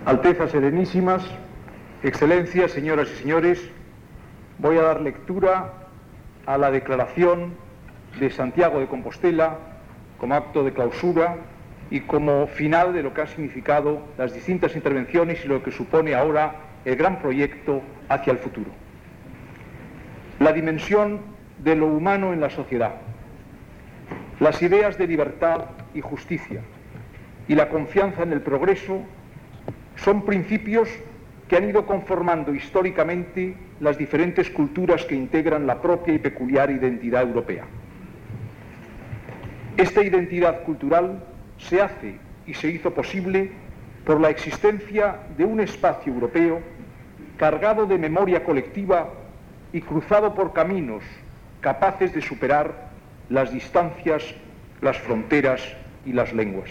Altezas Serenísimas, Excelencias, señoras y señores, voy a dar lectura a la declaración de Santiago de Compostela como acto de clausura y como final de lo que han significado las distintas intervenciones y lo que supone ahora el gran proyecto hacia el futuro. La dimensión de lo humano en la sociedad, las ideas de libertad y justicia y la confianza en el progreso son principios que han ido conformando históricamente las diferentes culturas que integran la propia y peculiar identidad europea. Esta identidad cultural se hace y se hizo posible por la existencia de un espacio europeo cargado de memoria colectiva y cruzado por caminos capaces de superar las distancias, las fronteras y las lenguas.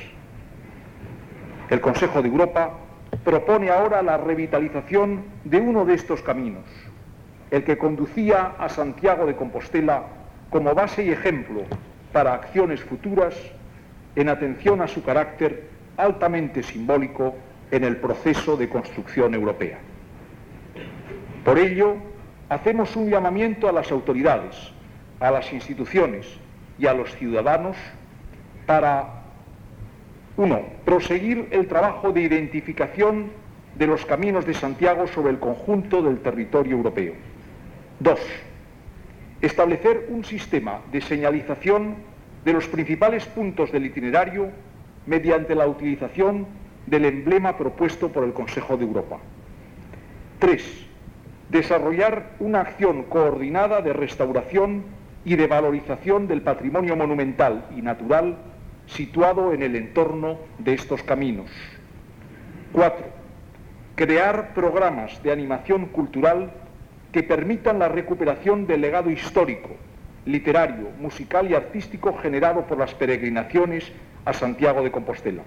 El Consejo de Europa propone ahora la revitalización de uno de estos caminos, el que conducía a Santiago de Compostela como base y ejemplo para acciones futuras en atención a su carácter altamente simbólico en el proceso de construcción europea. Por ello, hacemos un llamamiento a las autoridades, a las instituciones y a los ciudadanos para 1. Proseguir el trabajo de identificación de los caminos de Santiago sobre el conjunto del territorio europeo. 2. Establecer un sistema de señalización de los principales puntos del itinerario mediante la utilización del emblema propuesto por el Consejo de Europa. 3. Desarrollar una acción coordinada de restauración y de valorización del patrimonio monumental y natural situado en el entorno de estos caminos. 4. Crear programas de animación cultural que permitan la recuperación del legado histórico, literario, musical y artístico generado por las peregrinaciones a Santiago de Compostela.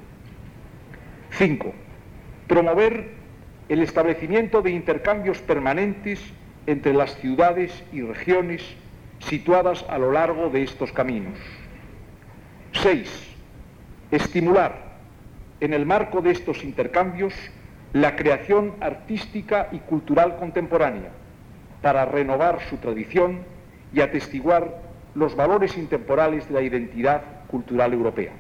5. Promover el establecimiento de intercambios permanentes entre las ciudades y regiones situadas a lo largo de estos caminos. 6. Estimular, en el marco de estos intercambios, la creación artística y cultural contemporánea para renovar su tradición y atestiguar los valores intemporales de la identidad cultural europea.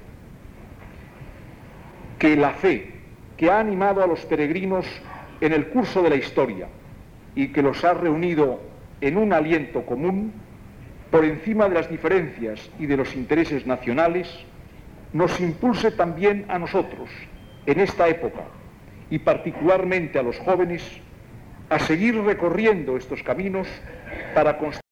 Que la fe que ha animado a los peregrinos en el curso de la historia y que los ha reunido en un aliento común, por encima de las diferencias y de los intereses nacionales, nos impulse también a nosotros, en esta época, y particularmente a los jóvenes, a seguir recorriendo estos caminos para construir